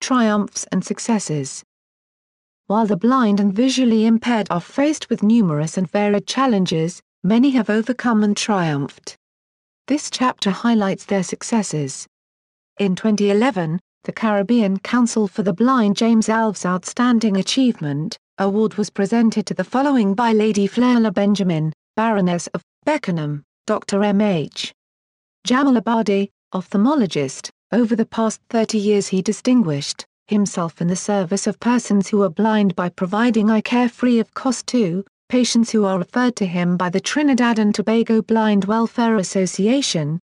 triumphs and successes. While the blind and visually impaired are faced with numerous and varied challenges, many have overcome and triumphed. This chapter highlights their successes. In 2011, the Caribbean Council for the Blind James Alves Outstanding Achievement Award was presented to the following by Lady Fleur Benjamin, Baroness of Beckenham, Dr. M.H. Jamal Abadi, ophthalmologist. Over the past 30 years he distinguished himself in the service of persons who are blind by providing eye care free of cost to patients who are referred to him by the Trinidad and Tobago Blind Welfare Association,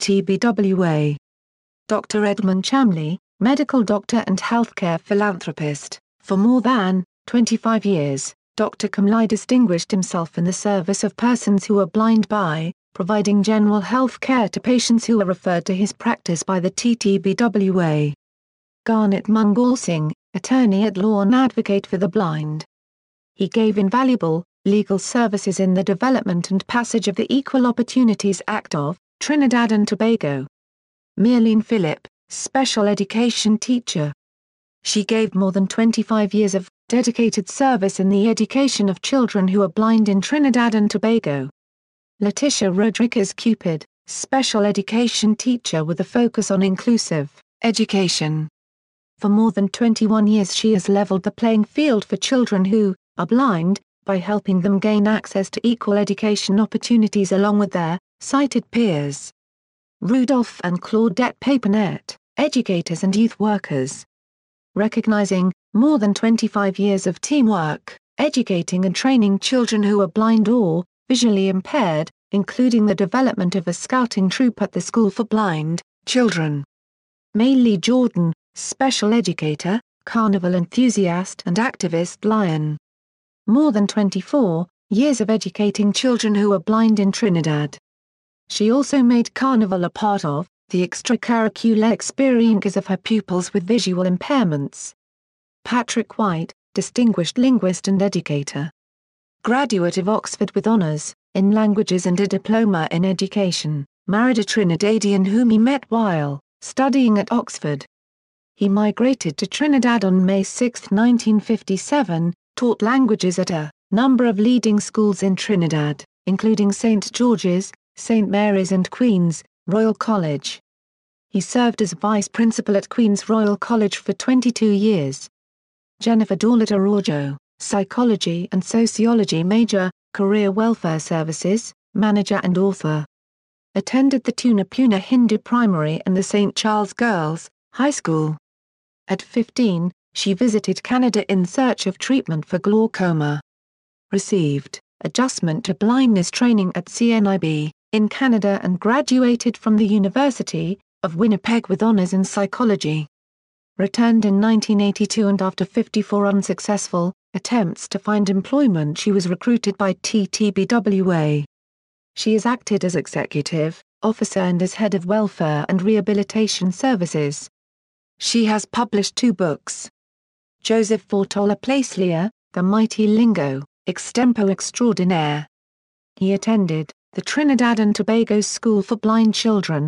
TTBWA. Dr. Edmund Chamley, medical doctor and healthcare philanthropist. For more than 25 years, Dr. Chamley distinguished himself in the service of persons who are blind by providing general health care to patients who are referred to his practice by the TTBWA. Garnet Mungal-Singh, attorney at law and advocate for the blind. He gave invaluable legal services in the development and passage of the Equal Opportunities Act of Trinidad and Tobago. Myrlene Phillip, special education teacher. She gave more than 25 years of dedicated service in the education of children who are blind in Trinidad and Tobago. Leticia Rodriguez Cupid, special education teacher with a focus on inclusive education. For more than 21 years she has leveled the playing field for children who are blind, by helping them gain access to equal education opportunities along with their sighted peers. Rudolph and Claudette Papernet, educators and youth workers. Recognizing more than 25 years of teamwork, educating and training children who are blind or visually impaired, including the development of a scouting troop at the School for Blind Children. May Lee Jordan, special educator, carnival enthusiast and activist Lion. More than 24 years of educating children who are blind in Trinidad. She also made Carnival a part of the extracurricular experiences of her pupils with visual impairments. Patrick White, distinguished linguist and educator. Graduate of Oxford with honours in languages and a diploma in education, married a Trinidadian whom he met while studying at Oxford. He migrated to Trinidad on May 6, 1957, taught languages at a number of leading schools in Trinidad, including St. George's, St. Mary's and Queen's Royal College. He served as vice principal at Queen's Royal College for 22 years. Jennifer Dorlett Araujo, psychology and sociology major, career welfare services, manager and author. Attended the Tunapuna Hindu Primary and the St. Charles Girls' High School. At 15, she visited Canada in search of treatment for glaucoma. Received adjustment to blindness training at CNIB in Canada and graduated from the University of Winnipeg with honours in psychology. Returned in 1982 and after 54 unsuccessful attempts to find employment she was recruited by TTBWA. She has acted as executive officer and as head of welfare and rehabilitation services. She has published 2 books. Joseph Fortola Placelia, The Mighty Lingo, Extempo Extraordinaire. He attended the Trinidad and Tobago School for Blind Children,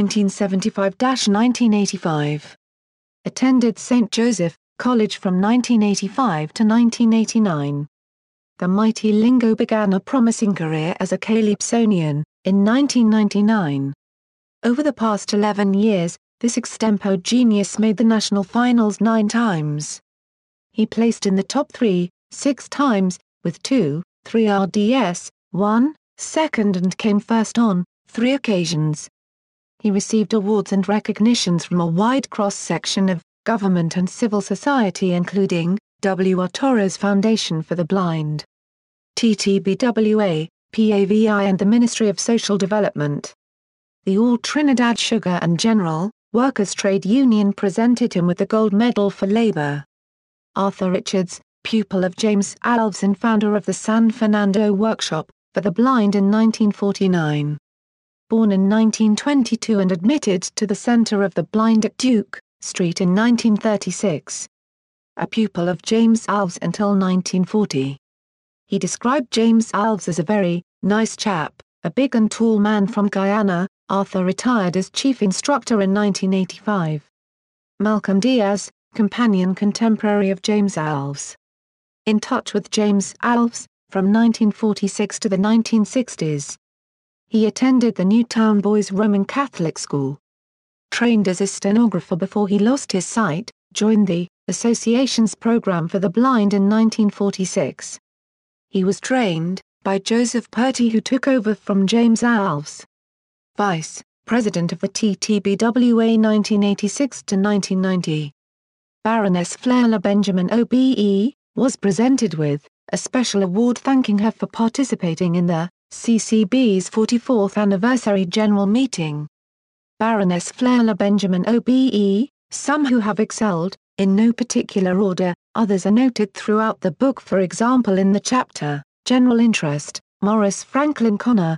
1975-1985. Attended St. Joseph College from 1985 to 1989. The Mighty Lingo began a promising career as a calypsonian in 1999. Over the past 11 years, this extempo genius made the national finals 9 times. He placed in the top 3, 6 times, with 2, 3 RDS, 1, second and came first on 3 occasions. He received awards and recognitions from a wide cross-section of government and civil society including W. R. Torres Foundation for the Blind, TTBWA, PAVI and the Ministry of Social Development. The All Trinidad Sugar and General Workers Trade Union presented him with the Gold Medal for Labor. Arthur Richards, pupil of James Alves and founder of the San Fernando Workshop for the Blind in 1949. Born in 1922 and admitted to the Center of the Blind at Duke Street in 1936. A pupil of James Alves until 1940. He described James Alves as a very nice chap, a big and tall man from Guyana. Arthur retired as chief instructor in 1985. Malcolm Diaz, companion contemporary of James Alves. In touch with James Alves, from 1946 to the 1960s. He attended the Newtown Boys Roman Catholic School. Trained as a stenographer before he lost his sight, joined the Association's Program for the Blind in 1946. He was trained by Joseph Purty, who took over from James Alves. Vice President of the TTBWA 1986 to 1990. Baroness Fleur Benjamin OBE, was presented with a special award thanking her for participating in the CCB's 44th anniversary general meeting. Baroness Fleur Benjamin OBE, some who have excelled, in no particular order, others are noted throughout the book, for example in the chapter, General Interest, Maurice Franklin Connor,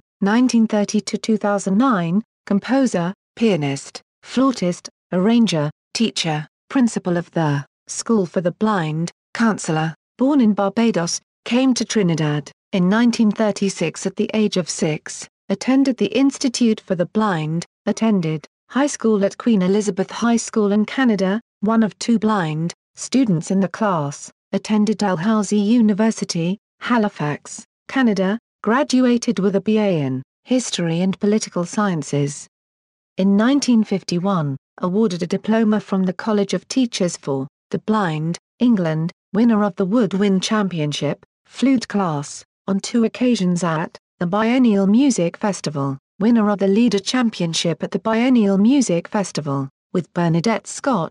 1930–2009, composer, pianist, flautist, arranger, teacher, principal of the School for the Blind, counselor, born in Barbados, came to Trinidad in 1936 at the age of 6, attended the Institute for the Blind, attended high school at Queen Elizabeth High School in Canada, one of 2 blind students in the class, attended Dalhousie University, Halifax, Canada, graduated with a BA in History and Political Sciences. In 1951, awarded a diploma from the College of Teachers for the Blind, England, winner of the Woodwind Championship, flute class, on 2 occasions at the Biennial Music Festival, winner of the Leader Championship at the Biennial Music Festival, with Bernadette Scott,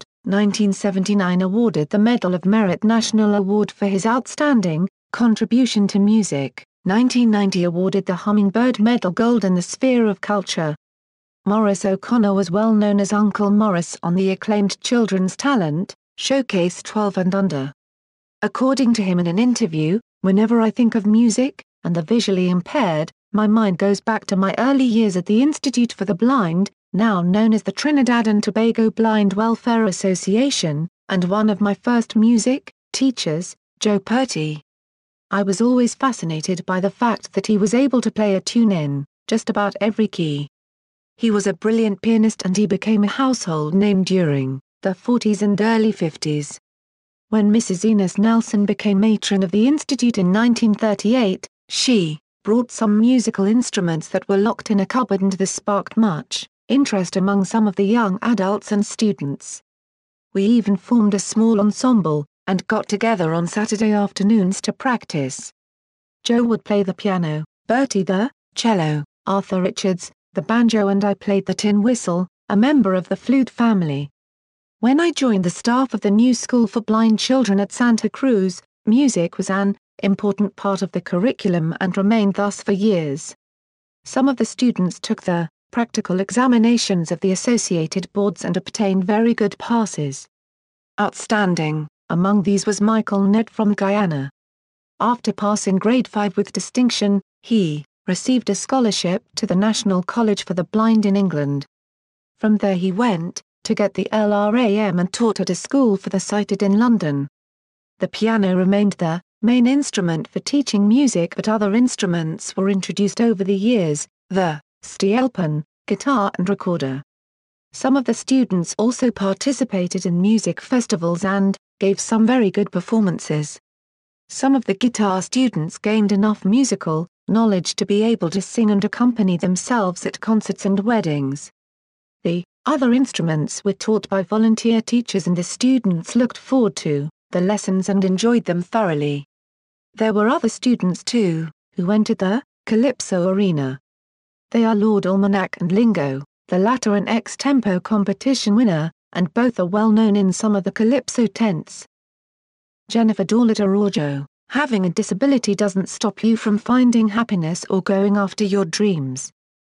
1979 awarded the Medal of Merit National Award for his outstanding contribution to music, 1990 awarded the Hummingbird Medal Gold in the sphere of culture. Maurice O'Connor was well known as Uncle Maurice on the acclaimed children's talent showcase 12 and Under. According to him in an interview, "Whenever I think of music, and the visually impaired, my mind goes back to my early years at the Institute for the Blind, now known as the Trinidad and Tobago Blind Welfare Association, and one of my first music teachers, Joe Purty. I was always fascinated by the fact that he was able to play a tune in just about every key. He was a brilliant pianist and he became a household name during the 40s and early 50s. When Mrs. Enos Nelson became matron of the Institute in 1938, she brought some musical instruments that were locked in a cupboard, and this sparked much interest among some of the young adults and students. We even formed a small ensemble, and got together on Saturday afternoons to practice. Joe would play the piano, Bertie the cello, Arthur Richards, the banjo, and I played the tin whistle, a member of the flute family. When I joined the staff of the new School for Blind Children at Santa Cruz, music was an important part of the curriculum and remained thus for years. Some of the students took the practical examinations of the associated boards and obtained very good passes. Outstanding among these was Michael Nett from Guyana. After passing grade 5 with distinction, he received a scholarship to the National College for the Blind in England. From there he went to get the LRAM and taught at a school for the sighted in London. The piano remained the main instrument for teaching music, but other instruments were introduced over the years, the steelpan, guitar and recorder. Some of the students also participated in music festivals and gave some very good performances. Some of the guitar students gained enough musical knowledge to be able to sing and accompany themselves at concerts and weddings. The other instruments were taught by volunteer teachers, and the students looked forward to the lessons and enjoyed them thoroughly. There were other students too, who entered the Calypso arena. They are Lord Almanac and Lingo, the latter an ex-tempo competition winner, and both are well known in some of the Calypso tents. Jennifer Doolittle Araujo, having a disability doesn't stop you from finding happiness or going after your dreams.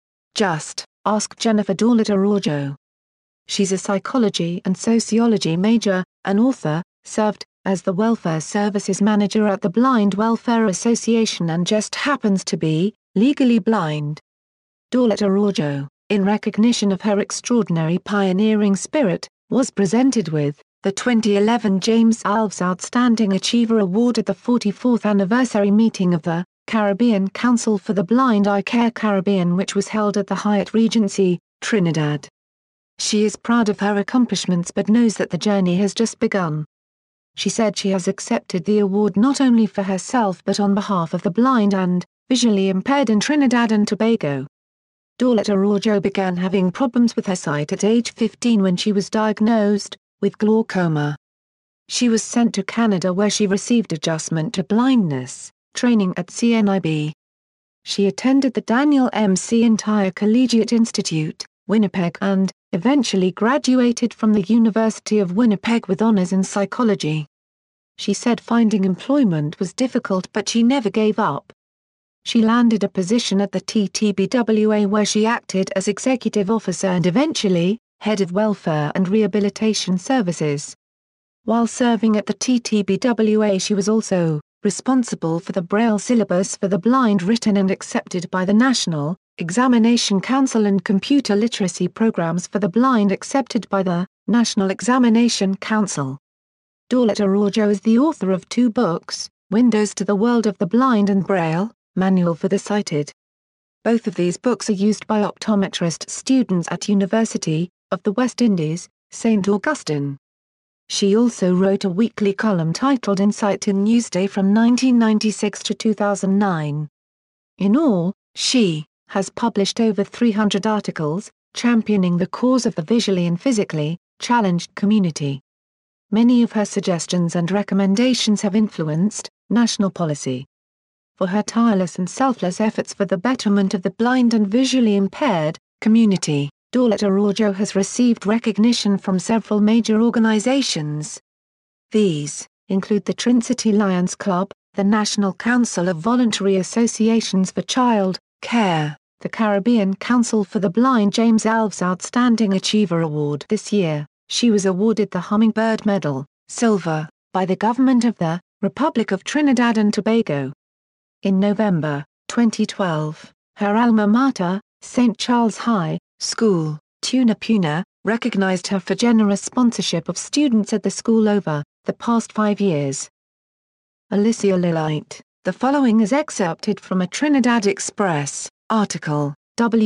Just ask Jennifer Doolittle Araujo. She's a psychology and sociology major, an author, served as the welfare services manager at the Blind Welfare Association, and just happens to be legally blind. Doolittle Araujo, in recognition of her extraordinary pioneering spirit, was presented with the 2011 James Alves Outstanding Achiever Award at the 44th anniversary meeting of the Caribbean Council for the Blind Eye Care Caribbean, which was held at the Hyatt Regency, Trinidad. She is proud of her accomplishments but knows that the journey has just begun. She said she has accepted the award not only for herself but on behalf of the blind and visually impaired in Trinidad and Tobago. Daulette Araujo began having problems with her sight at age 15 when she was diagnosed with glaucoma. She was sent to Canada where she received adjustment to blindness training at CNIB. She attended the Daniel M. C. Intercollegiate Institute, Winnipeg and, eventually graduated from the University of Winnipeg with honors in psychology. She said finding employment was difficult but she never gave up. She landed a position at the TTBWA where she acted as executive officer and eventually, head of welfare and rehabilitation services. While serving at the TTBWA she was also responsible for the Braille syllabus for the blind written and accepted by the National Examination Council and computer literacy programs for the blind accepted by the National Examination Council. Daulette Araujo is the author of 2 books, Windows to the World of the Blind and Braille, Manual for the Sighted. Both of these books are used by optometrist students at University of the West Indies, St. Augustine. She also wrote a weekly column titled Insight in Newsday from 1996 to 2009. In all, she has published over 300 articles, championing the cause of the visually and physically challenged community. Many of her suggestions and recommendations have influenced national policy. For her tireless and selfless efforts for the betterment of the blind and visually impaired community, Daulette Araujo has received recognition from several major organizations. These include the Trincity Lions Club, the National Council of Voluntary Associations for Child Care, the Caribbean Council for the Blind James Alves Outstanding Achiever Award. This year, she was awarded the Hummingbird Medal, Silver, by the Government of the Republic of Trinidad and Tobago. In November 2012, her alma mater, St. Charles High School, Tunapuna, recognized her for generous sponsorship of students at the school over the past 5 years. Alicia Lillite. The following is excerpted from a Trinidad Express article,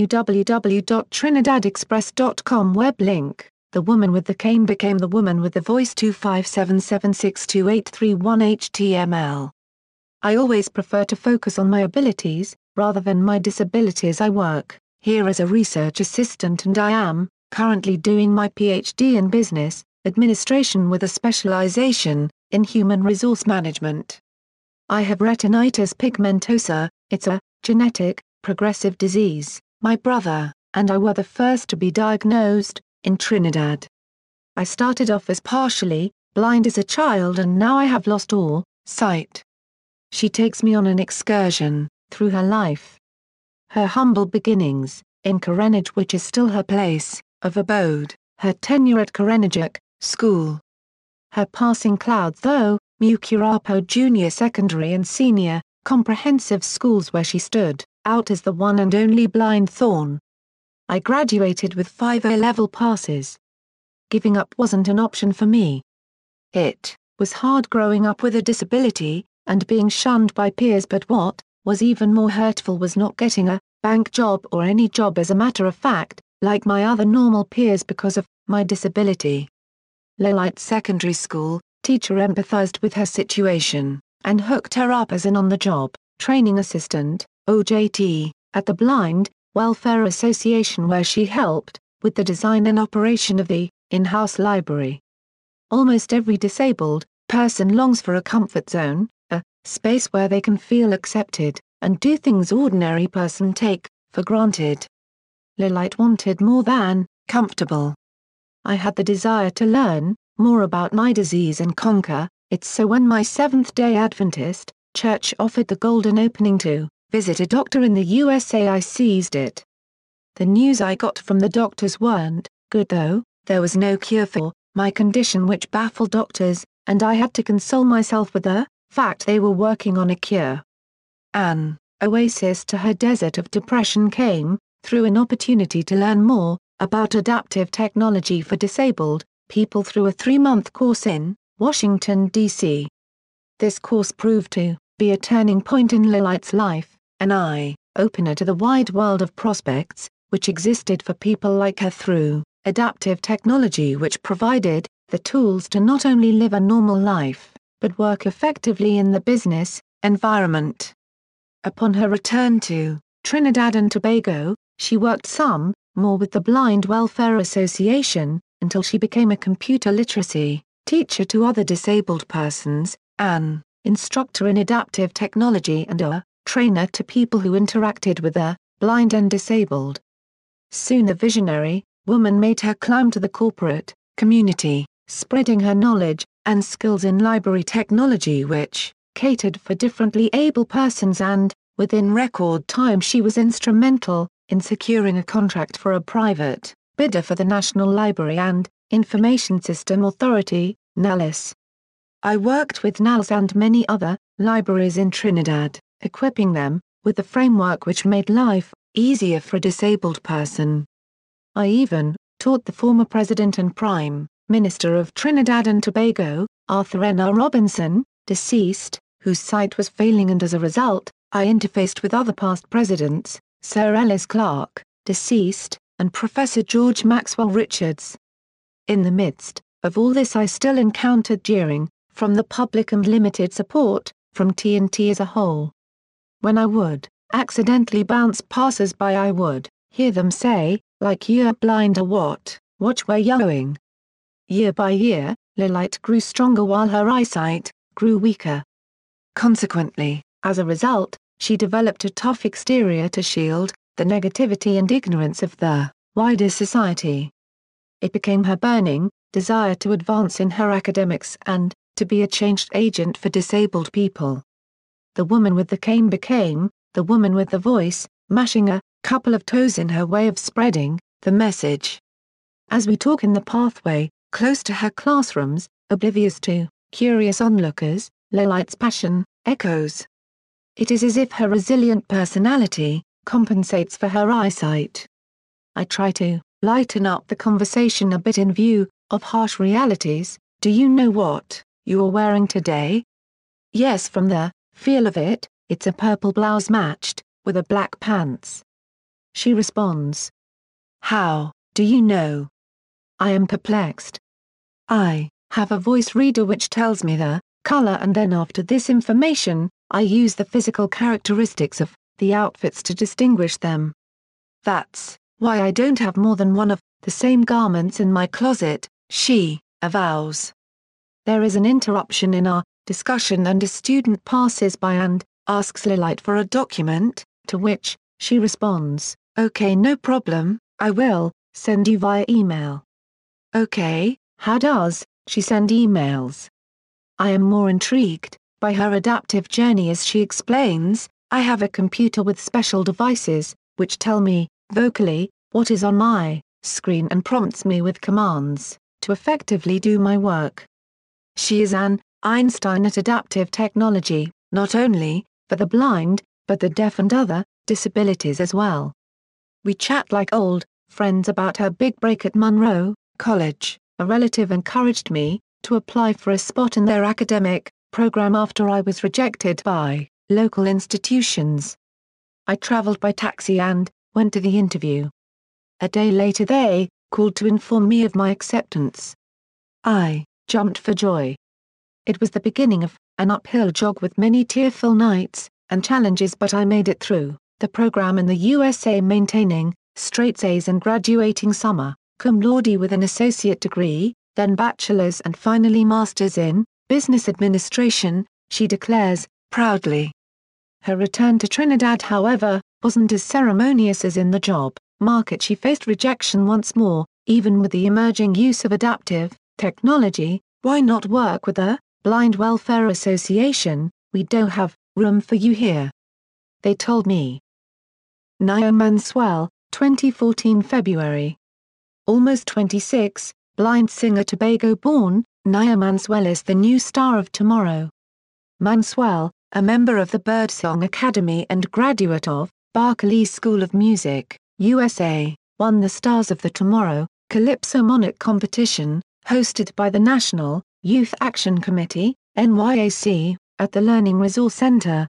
www.trinidadexpress.com web link. The woman with the cane became the woman with the voice. 2577628331 HTML. I always prefer to focus on my abilities, rather than my disabilities. I work here as a research assistant and I am currently doing my PhD in business administration with a specialization in human resource management. I have retinitis pigmentosa. It's a genetic, progressive disease. My brother and I were the first to be diagnosed in Trinidad. I started off as partially blind as a child and now I have lost all sight. She takes me on an excursion through her life. Her humble beginnings in Karenage, which is still her place of abode, her tenure at Karenajak School. Her passing clouds though, Mukurapo Junior Secondary and Senior Comprehensive Schools where she stood out as the one and only blind thorn. I graduated with 5 A-level passes. Giving up wasn't an option for me. It was hard growing up with a disability and being shunned by peers, but what was even more hurtful was not getting a bank job or any job as a matter of fact, like my other normal peers because of my disability. Lillite Secondary School teacher empathized with her situation and hooked her up as an on-the-job training assistant, OJT, at the Blind Welfare Association where she helped with the design and operation of the in-house library. Almost every disabled person longs for a comfort zone, a space where they can feel accepted and do things ordinary person take for granted. Lillite wanted more than comfortable. I had the desire to learn more about my disease and conquer it, so when my Seventh-day Adventist church offered the golden opening to visit a doctor in the USA, I seized it. The news I got from the doctors weren't good though. There was no cure for my condition, which baffled doctors, and I had to console myself with the fact they were working on a cure. An oasis to her desert of depression came through an opportunity to learn more about adaptive technology for disabled people through a 3-month course in Washington, D.C. This course proved to be a turning point in Lillite's life, an eye-opener to the wide world of prospects which existed for people like her through adaptive technology which provided the tools to not only live a normal life, but work effectively in the business environment. Upon her return to Trinidad and Tobago, she worked some more with the Blind Welfare Association, until she became a computer literacy teacher to other disabled persons, an instructor in adaptive technology and a trainer to people who interacted with the blind and disabled. Soon the visionary woman made her climb to the corporate community, spreading her knowledge and skills in library technology which catered for differently able persons, and, within record time, she was instrumental in securing a contract for a private bidder for the National Library and Information System Authority, NALIS. I worked with NALS and many other libraries in Trinidad, equipping them with the framework which made life easier for a disabled person. I even taught the former President and Prime Minister of Trinidad and Tobago, Arthur N. R. Robinson, deceased, whose sight was failing, and as a result, I interfaced with other past presidents, Sir Ellis Clarke, deceased, and Professor George Maxwell Richards. In the midst of all this I still encountered jeering from the public and limited support from TNT as a whole. When I would accidentally bounce passers-by, I would hear them say, like, "You're blind or what, watch where you're going." Year by year, Lilite grew stronger while her eyesight grew weaker. Consequently, as a result, she developed a tough exterior to shield the negativity and ignorance of the wider society. It became her burning desire to advance in her academics and to be a change agent for disabled people. The woman with the cane became the woman with the voice, mashing a couple of toes in her way of spreading the message. As we talk in the pathway, close to her classrooms, oblivious to curious onlookers, Lilite's passion echoes. It is as if her resilient personality compensates for her eyesight. I try to lighten up the conversation a bit in view of harsh realities. Do you know what you're wearing today? Yes, from the feel of it, it's a purple blouse matched with a black pants. She responds. How do you know? I am perplexed. I have a voice reader which tells me the color, and then after this information, I use the physical characteristics of the outfits to distinguish them. That's why I don't have more than one of the same garments in my closet, she avows. There is an interruption in our discussion and a student passes by and asks Lilite for a document, to which she responds, "Okay, no problem, I will send you via email." Okay, how does she send emails? I am more intrigued by her adaptive journey as she explains, "I have a computer with special devices, which tell me, vocally, what is on my screen and prompts me with commands to effectively do my work." She is an Einstein at adaptive technology, not only for the blind, but the deaf and other disabilities as well. We chat like old friends about her big break at Monroe College. A relative encouraged me to apply for a spot in their academic program after I was rejected by local institutions. I traveled by taxi and went to the interview. A day later they called to inform me of my acceptance. I jumped for joy. It was the beginning of an uphill jog with many tearful nights and challenges, but I made it through the program in the USA, maintaining straight A's and graduating summa cum laude with an associate degree, then bachelor's and finally master's in business administration, she declares proudly. Her return to Trinidad, however, wasn't as ceremonious as in the job market. She faced rejection once more, even with the emerging use of adaptive technology. "Why not work with the Blind Welfare Association? We don't have room for you here," they told me. Naya Manswell, 2014 February. Almost 26, blind singer Tobago-born, Naya Manswell is the new star of tomorrow. Manswell, a member of the Birdsong Academy and graduate of Berklee School of Music, USA, won the Stars of the Tomorrow Calypso Monarch competition, hosted by the National Youth Action Committee, NYAC, at the Learning Resource Center,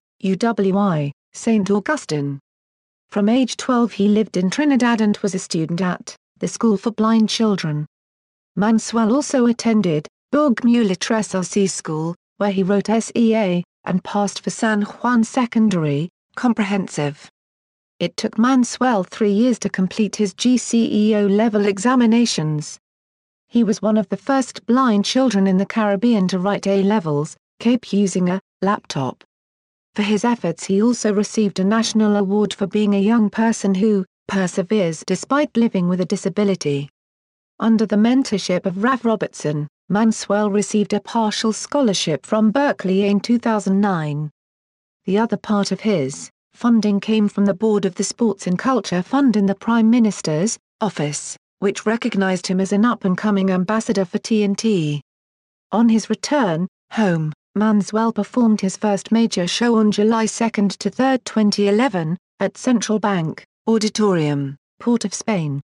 UWI, St. Augustine. From age 12 he lived in Trinidad and was a student at the school for blind children. Manswell also attended Bourgmuller SRC School, where he wrote SEA, and passed for San Juan Secondary, Comprehensive. It took Manswell 3 years to complete his GCEO-level examinations. He was one of the first blind children in the Caribbean to write A-levels, CAPE using a laptop. For his efforts he also received a national award for being a young person who perseveres despite living with a disability. Under the mentorship of Ralph Robertson, Manswell received a partial scholarship from Berkeley in 2009. The other part of his funding came from the board of the Sports and Culture Fund in the Prime Minister's office, which recognized him as an up-and-coming ambassador for TNT. On his return home, Manswell performed his first major show on July 2 to 3, 2011, at Central Bank Auditorium, Port of Spain.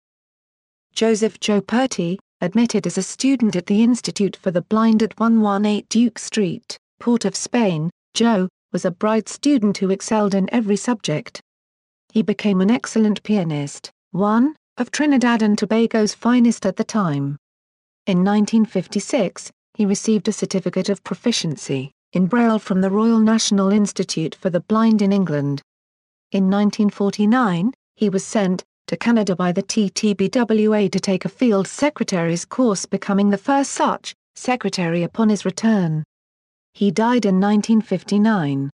Joseph Joe Purty, admitted as a student at the Institute for the Blind at 118 Duke Street, Port of Spain, Joe was a bright student who excelled in every subject. He became an excellent pianist, one of Trinidad and Tobago's finest at the time. In 1956, he received a Certificate of Proficiency in Braille from the Royal National Institute for the Blind in England. In 1949, he was sent to Canada by the TTBWA to take a field secretary's course, becoming the first such secretary upon his return. He died in 1959.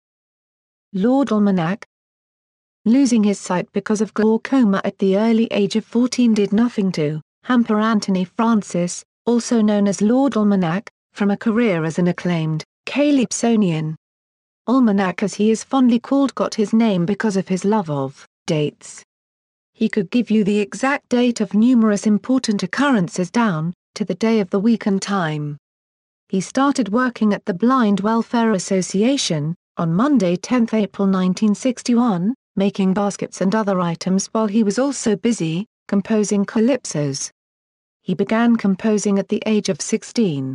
Lord Almanac. Losing his sight because of glaucoma at the early age of 14 did nothing to hamper Anthony Francis, also known as Lord Almanac, from a career as an acclaimed calypsonian. Almanac, as he is fondly called, got his name because of his love of dates. He could give you the exact date of numerous important occurrences down to the day of the week and time. He started working at the Blind Welfare Association on Monday, 10 April 1961, making baskets and other items while he was also busy composing calypsos. He began composing at the age of 16.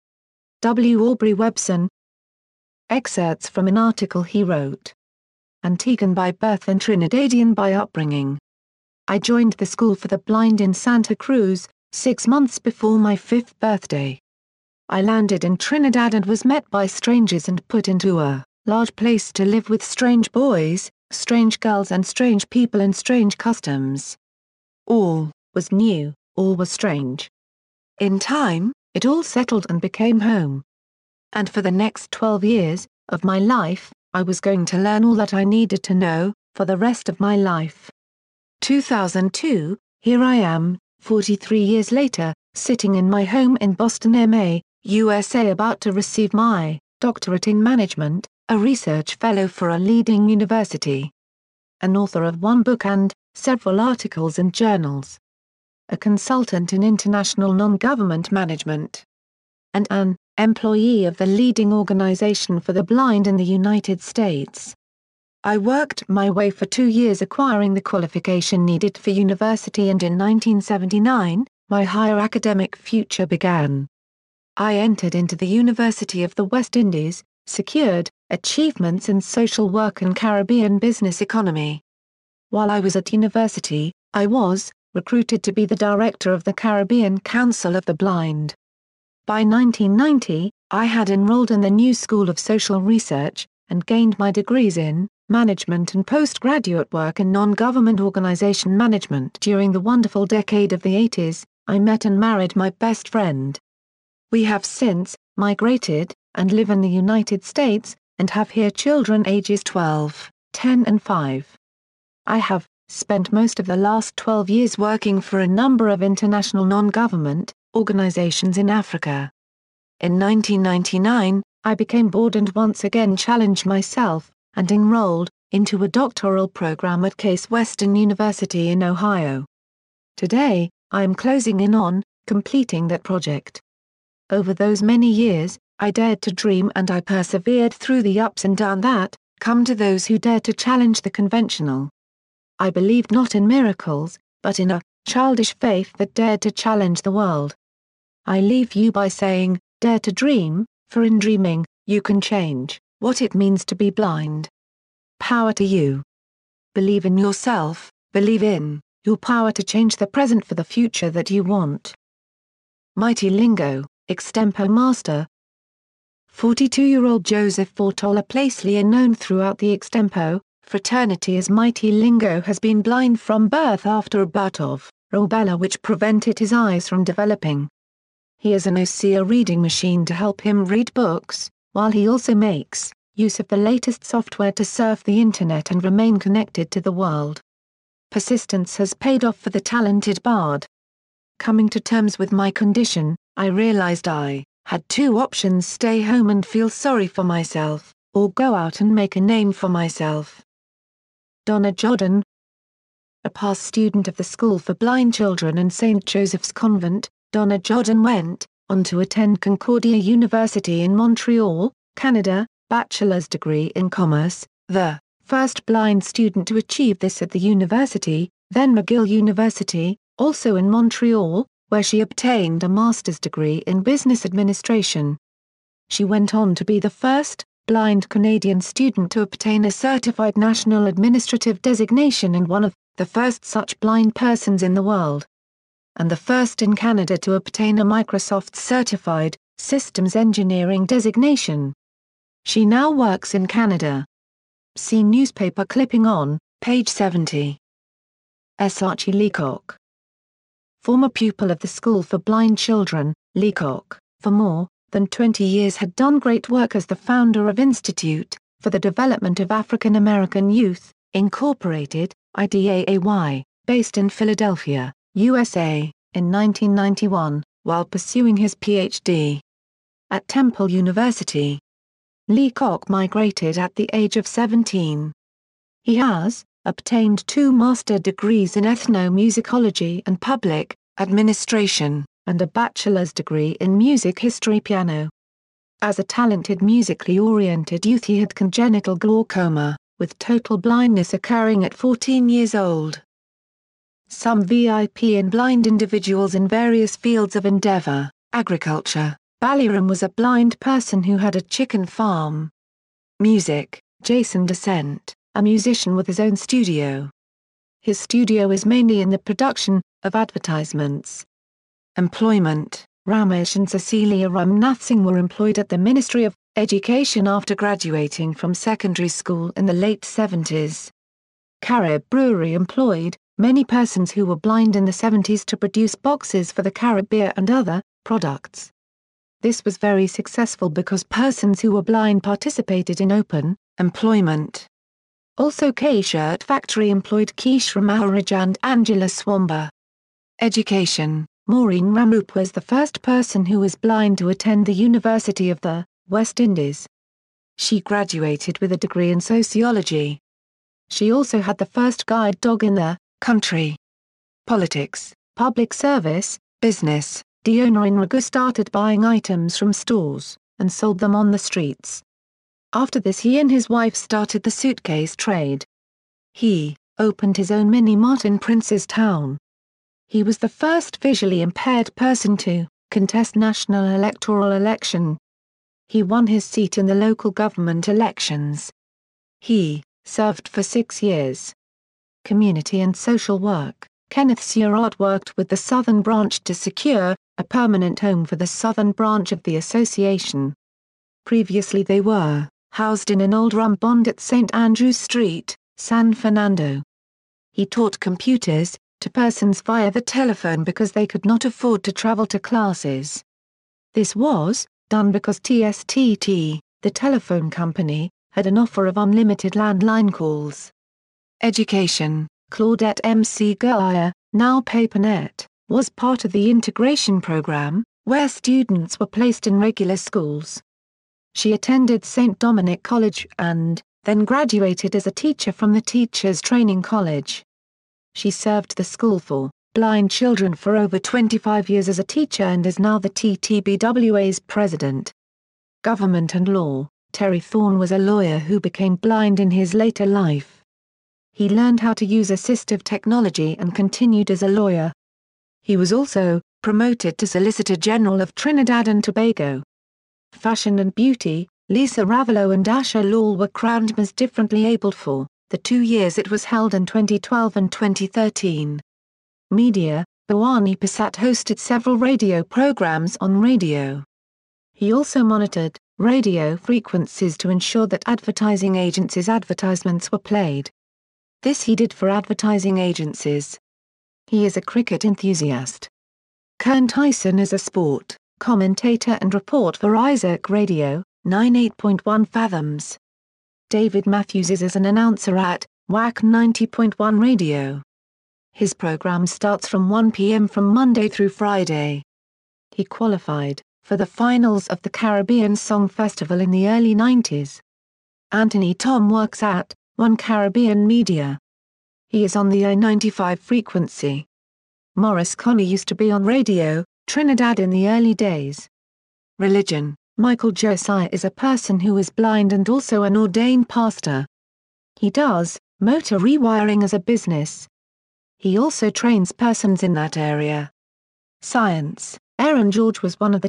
W. Aubrey Webson. Excerpts from an article he wrote. Antiguan by birth and Trinidadian by upbringing. I joined the School for the Blind in Santa Cruz 6 months before my 5th birthday. I landed in Trinidad and was met by strangers and put into a large place to live with strange boys, strange girls and strange people and strange customs. All was new, all was strange. In time, it all settled and became home. And for the next 12 years of my life, I was going to learn all that I needed to know for the rest of my life. 2002, here I am, 43 years later, sitting in my home in Boston, MA, USA, about to receive my doctorate in management, a research fellow for a leading university. An author of 1 book and several articles in journals. A consultant in international non-government management. And an employee of the leading organization for the blind in the United States. I worked my way for 2 years acquiring the qualification needed for university, and in 1979, my higher academic future began. I entered into the University of the West Indies, secured achievements in social work and Caribbean business economy. While I was at university, I was recruited to be the director of the Caribbean Council of the Blind. By 1990, I had enrolled in the New School of Social Research, and gained my degrees in management and postgraduate work in non-government organization management. During the wonderful decade of the 80s, I met and married my best friend. We have since migrated, and live in the United States, and have here children ages 12, 10 and 5. I have spent most of the last 12 years working for a number of international non-government organizations in Africa. In 1999, I became bored and once again challenged myself, and enrolled into a doctoral program at Case Western University in Ohio. Today, I am closing in on completing that project. Over those many years, I dared to dream and I persevered through the ups and downs that come to those who dare to challenge the conventional. I believed not in miracles, but in a childish faith that dared to challenge the world. I leave you by saying, dare to dream, for in dreaming, you can change what it means to be blind. Power to you. Believe in yourself, believe in your power to change the present for the future that you want. Mighty Lingo, Extempo Master. 42-year-old Joseph Fortola Placelier, known throughout the Extempo fraternity as Mighty Lingo, has been blind from birth after a bout of rubella which prevented his eyes from developing. He has an OCR reading machine to help him read books, while he also makes use of the latest software to surf the internet and remain connected to the world. Persistence has paid off for the talented bard. Coming to terms with my condition, I realized I had two options: stay home and feel sorry for myself, or go out and make a name for myself. Donna Jodin, a past student of the School for Blind Children and St. Joseph's Convent, Donna Jodin went on to attend Concordia University in Montreal, Canada, bachelor's degree in commerce, the first blind student to achieve this at the university, then McGill University, also in Montreal, where she obtained a master's degree in business administration. She went on to be the first blind Canadian student to obtain a certified national administrative designation and one of the first such blind persons in the world, and the first in Canada to obtain a Microsoft certified systems engineering designation. She now works in Canada. See newspaper clipping on page 70. S. Archie Leacock. Former pupil of the School for Blind Children, Leacock, for more than 20 years had done great work as the founder of Institute for the Development of African American Youth, Incorporated, IDAAY, based in Philadelphia, USA, in 1991, while pursuing his Ph.D. at Temple University. Leacock migrated at the age of 17. He has obtained 2 master degrees in ethnomusicology and public administration, and a bachelor's degree in music history piano. As a talented musically oriented youth, he had congenital glaucoma, with total blindness occurring at 14 years old. Some VIP and blind individuals in various fields of endeavor. Agriculture. Baliram was a blind person who had a chicken farm. Music. Jason Descent, a musician with his own studio. His studio is mainly in the production of advertisements. Employment. Ramesh and Cecilia Ramnath Singh were employed at the Ministry of Education after graduating from secondary school in the late 70s. Carib Brewery employed many persons who were blind in the 70s to produce boxes for the Carib beer and other products. This was very successful because persons who were blind participated in open employment. Also, K-Shirt Factory employed Kishra Maharaj and Angela Swamba. Education. Maureen Ramoop was the first person who was blind to attend the University of the West Indies. She graduated with a degree in sociology. She also had the first guide dog in the country. Politics, public service, business. Diona Inragu started buying items from stores and sold them on the streets. After this, he and his wife started the suitcase trade. He opened his own mini-mart in Princestown. He was the first visually impaired person to contest national electoral election. He won his seat in the local government elections. He served for 6 years. Community and social work. Kenneth Surratt worked with the Southern Branch to secure a permanent home for the Southern Branch of the association. Previously they were housed in an old rum bond at St. Andrews Street, San Fernando. He taught computers to persons via the telephone because they could not afford to travel to classes. This was done because TSTT, the telephone company, had an offer of unlimited landline calls. Education. Claudette M.C. Gurrier, now PaperNet, was part of the integration program, where students were placed in regular schools. She attended St. Dominic College and then graduated as a teacher from the Teachers Training College. She served the School for Blind Children for over 25 years as a teacher and is now the TTBWA's president. Government and law. Terry Thorne was a lawyer who became blind in his later life. He learned how to use assistive technology and continued as a lawyer. He was also promoted to Solicitor General of Trinidad and Tobago. Fashion and beauty. Lisa Ravello and Asha Lal were crowned Miss Differently Abled for the 2 years it was held in 2012 and 2013. media, Bhawani Prasad hosted several radio programs on radio. He also monitored radio frequencies to ensure that advertising agencies' advertisements were played. This he did for advertising agencies. He is a cricket enthusiast. Kern Tyson is a sport commentator and report for Isaac Radio, 98.1 Fathoms. David Matthews is as an announcer at WAC 90.1 Radio. His program starts from 1 p.m. from Monday through Friday. He qualified for the finals of the Caribbean Song Festival in the early 90s. Anthony Tom works at One Caribbean Media. He is on the I-95 frequency. Morris Connie used to be on Radio Trinidad in the early days. Religion: Michael Josiah is a person who is blind and also an ordained pastor. He does motor rewiring as a business. He also trains persons in that area. Science: Aaron George was one of the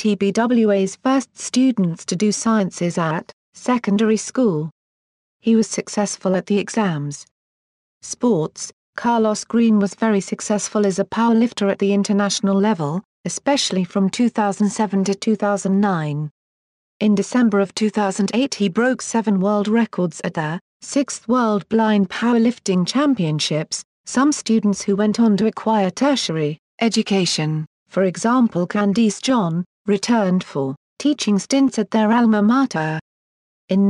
TTBWA's first students to do sciences at secondary school. He was successful at the exams. Sports: Carlos Green was very successful as a powerlifter at the international level, especially from 2007 to 2009. In December of 2008 he broke 7 world records at the 6th World Blind Powerlifting Championships. Some students who went on to acquire tertiary education, for example Candice John, returned for teaching stints at their alma mater. In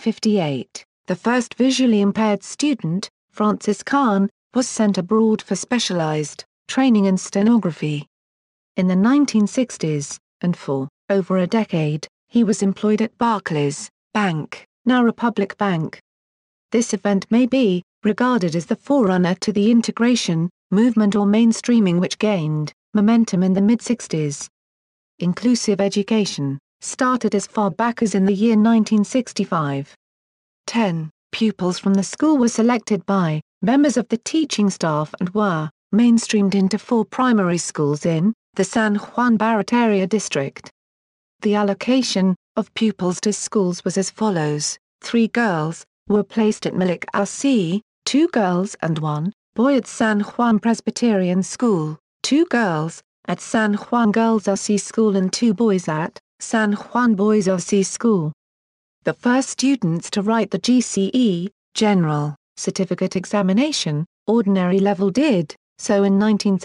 1958, the first visually impaired student, Francis Kahn, was sent abroad for specialized training in stenography. In the 1960s, and for over a decade, he was employed at Barclays Bank, now Republic Bank. This event may be regarded as the forerunner to the integration movement or mainstreaming which gained momentum in the mid-60s. Inclusive education started as far back as in the year 1965. 10 pupils from the school were selected by members of the teaching staff and were mainstreamed into 4 primary schools in the San Juan Barretaria district. The allocation of pupils to schools was as follows: 3 girls were placed at Malik Al-C, 2 girls and 1 boy at San Juan Presbyterian School, 2 girls at San Juan Girls Al-C School and 2 boys at San Juan Boys Al-C School. The first students to write the GCE, General Certificate Examination, ordinary level did so in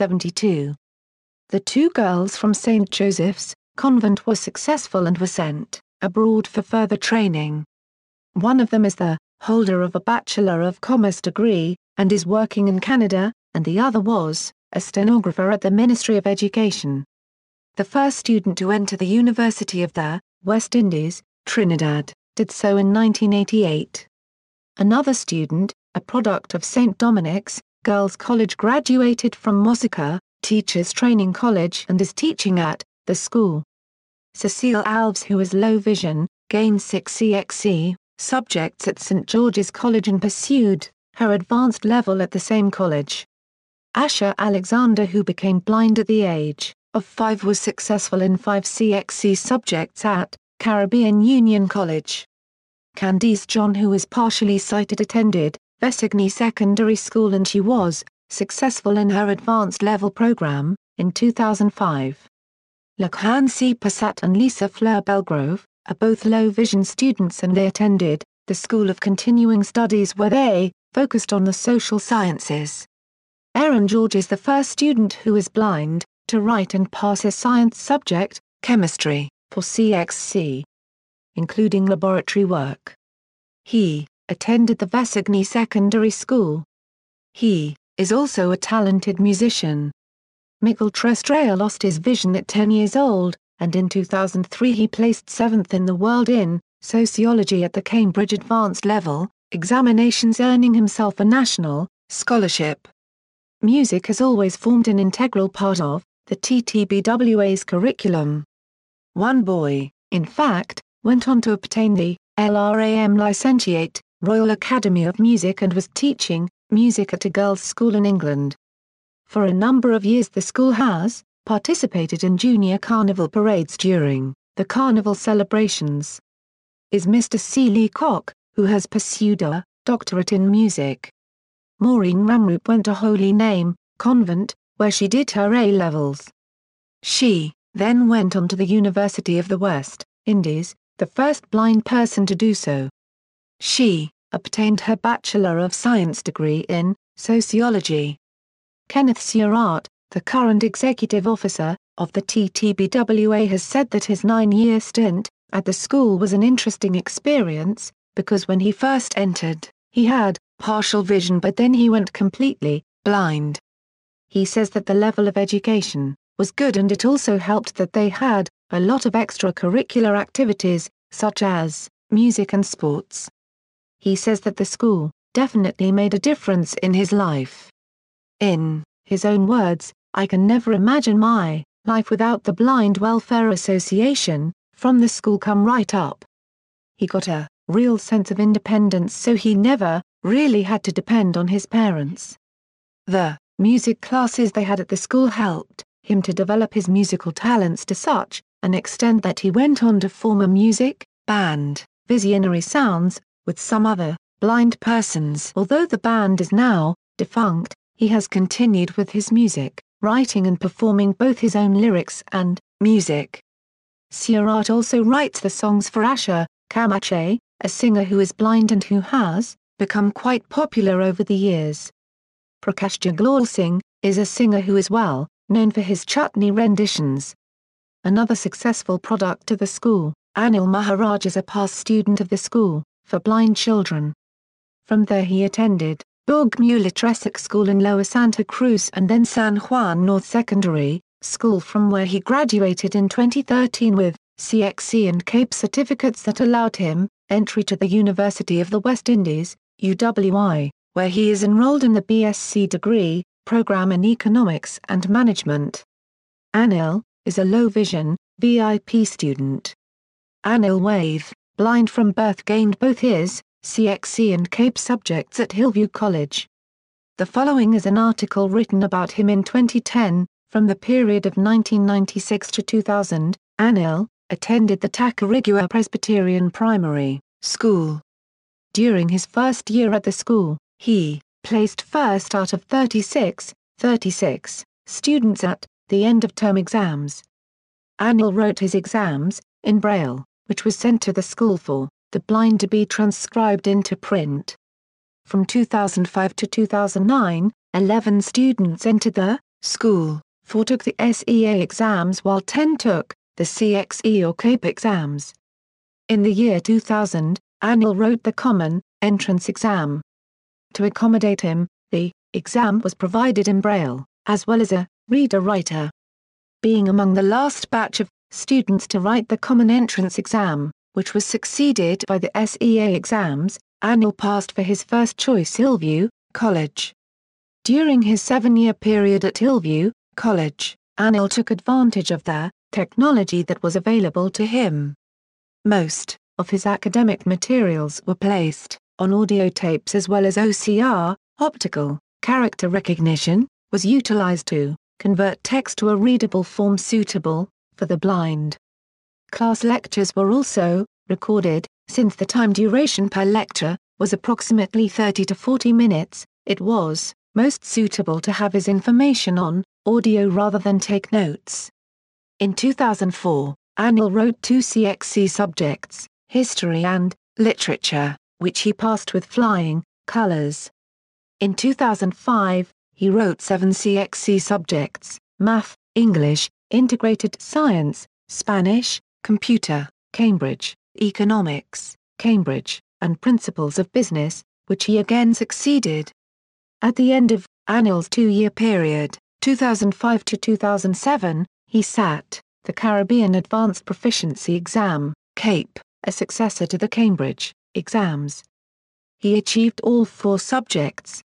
1972. The 2 girls from St. Joseph's Convent were successful and were sent abroad for further training. One of them is the holder of a Bachelor of Commerce degree, and is working in Canada, and the other was a stenographer at the Ministry of Education. The first student to enter the University of the West Indies, Trinidad, did so in 1988. Another student, a product of St. Dominic's Girls' College, graduated from Mosaka Teachers Training College and is teaching at the school. Cecile Alves, who has low vision, gained 6 CXC subjects at St. George's College and pursued her advanced level at the same college. Asher Alexander, who became blind at the age of 5, was successful in 5 CXC subjects at Caribbean Union College. Candice John, who is partially sighted, attended Vesigny Secondary School and she was successful in her advanced level program in 2005. Lakhansi Pasat and Lisa Fleur Belgrove are both low-vision students and they attended the School of Continuing Studies where they focused on the social sciences. Aaron George is the first student who is blind to write and pass a science subject, chemistry, for CXC, including laboratory work. He attended the Vesigny Secondary School. He is also a talented musician. Mikkel Trestrail lost his vision at 10 years old, and in 2003 he placed 7th in the world in sociology at the Cambridge Advanced Level examinations, earning himself a national scholarship. Music has always formed an integral part of the TTBWA's curriculum. One boy, in fact, went on to obtain the LRAM Licentiate, Royal Academy of Music, and was teaching music at a girls' school in England. For a number of years the school has participated in junior carnival parades during the carnival celebrations. Is Mr. C. Lee Cock, who has pursued a doctorate in music. Maureen Ramroop went to Holy Name convent, where she did her A-levels. She then went on to the University of the West Indies, the first blind person to do so. She obtained her Bachelor of Science degree in sociology. Kenneth Seurat, the current executive officer of the TTBWA, has said that his 9-year stint at the school was an interesting experience, because when he first entered, he had partial vision, but then he went completely blind. He says that the level of education was good, and it also helped that they had a lot of extracurricular activities, such as music and sports. He says that the school definitely made a difference in his life. In his own words, "I can never imagine my life without the Blind Welfare Association, from the school come right up." He got a real sense of independence, so he never really had to depend on his parents. The music classes they had at the school helped him to develop his musical talents to such an extent that he went on to form a music band, Visionary Sounds, with some other blind persons. Although the band is now defunct, he has continued with his music, writing and performing both his own lyrics and music. Seurat also writes the songs for Asha Kamache, a singer who is blind and who has become quite popular over the years. Prakash Jaglal Singh is a singer who is well known for his chutney renditions. Another successful product of the school, Anil Maharaj, is a past student of the school for blind children. From there he attended Bogmula Litretic School in Lower Santa Cruz and then San Juan North Secondary School, from where he graduated in 2013 with CXC and CAPE certificates that allowed him entry to the University of the West Indies, UWI, where he is enrolled in the BSc degree program in Economics and Management. Anil is a low vision VIP student. Anil Waith, blind from birth, gained both his CXC and CAPE subjects at Hillview College. The following is an article written about him in 2010, from the period of 1996 to 2000. Anil attended the Tacarigua Presbyterian Primary School. During his first year at the school, he placed first out of 36 students at the end-of-term exams. Anil wrote his exams in Braille, which was sent to the school for the blind to be transcribed into print. From 2005 to 2009, 11 students entered the school, 4 took the SEA exams while 10 took the CXE or CAPE exams. In the year 2000, Anil wrote the Common Entrance exam. To accommodate him, the exam was provided in Braille, as well as a reader-writer. Being among the last batch of students to write the Common Entrance exam, which was succeeded by the SEA exams, Anil passed for his first choice Hillview College. During his 7-year period at Hillview College, Anil took advantage of the technology that was available to him. Most of his academic materials were placed on audio tapes, as well as OCR, optical character recognition, was utilized to convert text to a readable form suitable for the blind. Class lectures were also recorded. Since the time duration per lecture was approximately 30 to 40 minutes, it was most suitable to have his information on audio rather than take notes. In 2004, Anil wrote 2 CXC subjects, history and literature, which he passed with flying colors. In 2005, he wrote 7 CXC subjects, math, English, integrated science, Spanish, computer, Cambridge, economics, Cambridge, and principles of business, which he again succeeded. At the end of Anil's 2-year period, 2005 to 2007, he sat the Caribbean Advanced Proficiency Exam, CAPE, a successor to the Cambridge exams. He achieved all 4 subjects: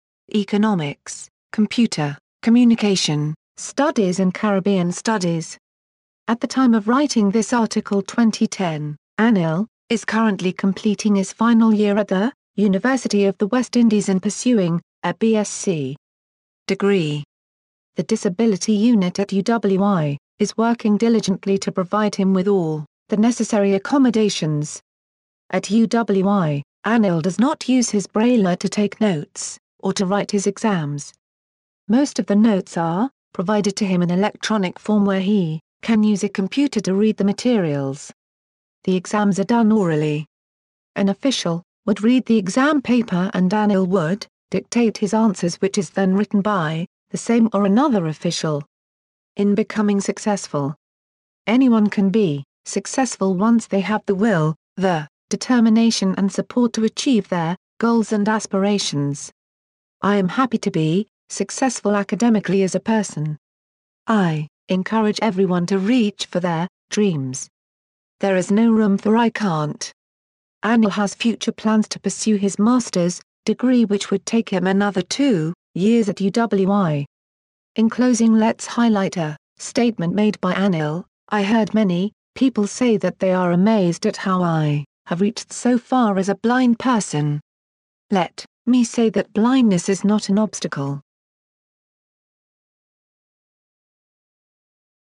economics, computer, communication, studies and Caribbean studies. At the time of writing this article 2010, Anil is currently completing his final year at the University of the West Indies and pursuing a BSc degree. The Disability Unit at UWI is working diligently to provide him with all the necessary accommodations. At UWI, Anil does not use his braille to take notes or to write his exams. Most of the notes are provided to him in electronic form where he can use a computer to read the materials. The exams are done orally. An official would read the exam paper and Anil would dictate his answers, which is then written by the same or another official. In becoming successful, anyone can be successful once they have the will, the determination and support to achieve their goals and aspirations. I am happy to be successful academically as a person. I encourage everyone to reach for their dreams. There is no room for I can't. Anil has future plans to pursue his master's degree, which would take him another 2 years at UWI. In closing, let's highlight a statement made by Anil. I heard many people say that they are amazed at how I have reached so far as a blind person. Let me say that blindness is not an obstacle.